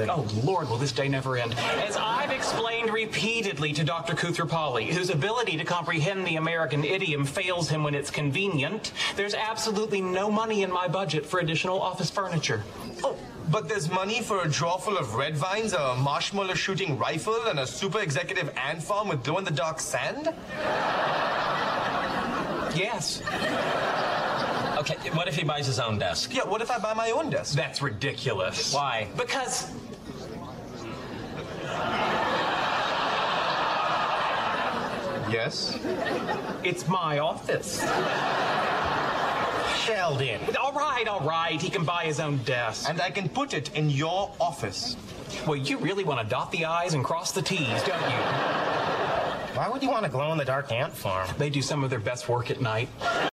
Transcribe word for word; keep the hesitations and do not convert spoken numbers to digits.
something. Oh, Lord, will this day never end. As I've explained repeatedly to Doctor Kuthrapali, whose ability to comprehend the American idiom fails him when it's convenient, there's absolutely no money in my budget for additional office furniture. Oh, but there's money for a drawer full of red vines, a marshmallow shooting rifle, and a super executive ant farm with glow-in-the-dark sand? Yes. Okay, what if he buys his own desk? Yeah, what if I buy my own desk? That's ridiculous. Why? Because... Yes? it's my office. Sheldon. All right, all right. He can buy his own desk. And I can put it in your office. Well, you really want to dot the I's and cross the T's, don't you? Why would you want to glow-in-the-dark ant farm? They do some of their best work at night.